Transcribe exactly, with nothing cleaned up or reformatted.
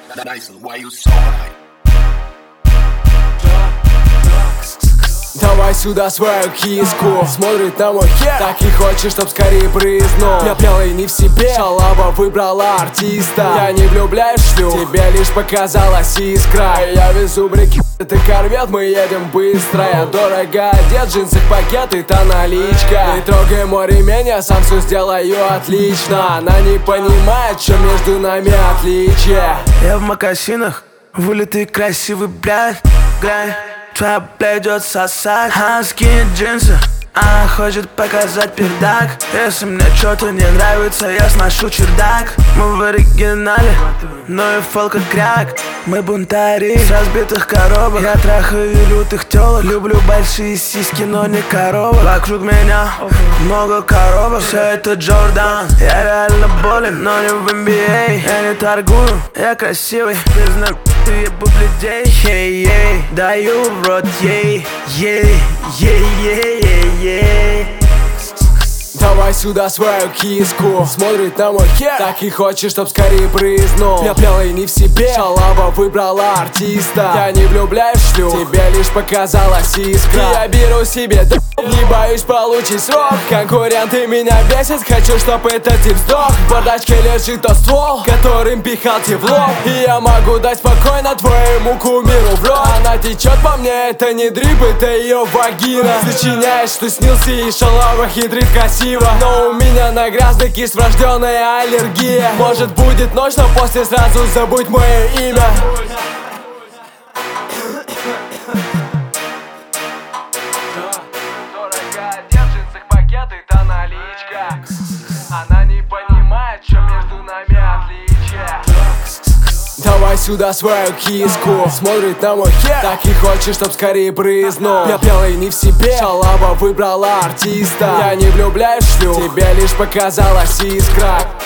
Давай сюда свою киску. Смотрит на мой хер, так и хочет, чтоб скорее брызнул. Я пьяный не в себе, шалава выбрала артиста. Я не влюбляюсь в шлюх, тебе лишь показалась искра. Я везу брики, это корвет, мы едем быстро. Я дорого одет, в джинсах пакеты, та наличка. Не трогай мой ремень, я сам все сделаю отлично. Она не понимает, что между нами отличие. Я в мокасинах, вылитый красивый, блядь, глянь. Твоя блядь идет сосать. Она скинет джинсы, она хочет показать пердак. Если мне что-то не нравится, я сношу чердак. Мы в оригинале, но и фол как кряк. Мы бунтари с разбитых коробок. Я трахаю лютых телок. Люблю большие сиськи, но не коробок. Вокруг меня много коробок. Все это Джордан. Я реально болен, но не в эн би эй. Я не торгую, я красивый. Признак, ты ебу бледей. Ей-ей, даю в рот, ей. Ей-ей-ей-ей-ей. Давай сюда свою киску. Смотрит на мой хер, так и хочет, чтоб скорее брызнул. Я пьяный не в себе, шалава выбрала артиста. Я не влюбляюсь в шлюх, тебе лишь показалась искра. Я беру себе д***, не боюсь получить срок. Конкуренты меня бесят, хочу, чтоб этот тип сдох. В бардачке лежит тот ствол, которым пихал тебе в лоб. И я могу дать спокойно твоему кумиру в рот. Она течет по мне, это не дрип, это ее вагина. Сочиняешь, что снился, и шалава хитрит красиво. Но у меня на грязный кисть врожденная аллергия. Может будет ночь, но после сразу забудь мое имя. Дорого одет, в джинсах пакеты, та наличка. Она не понимает, что между нами отличие. Давай сюда свою киску. Смотрит на мой хер, так и хочет, чтоб скорее брызнул. Я пьяный не в себе, шалава выбрала артиста. Я не влюбляюсь в шлюх, тебе лишь показалась искра.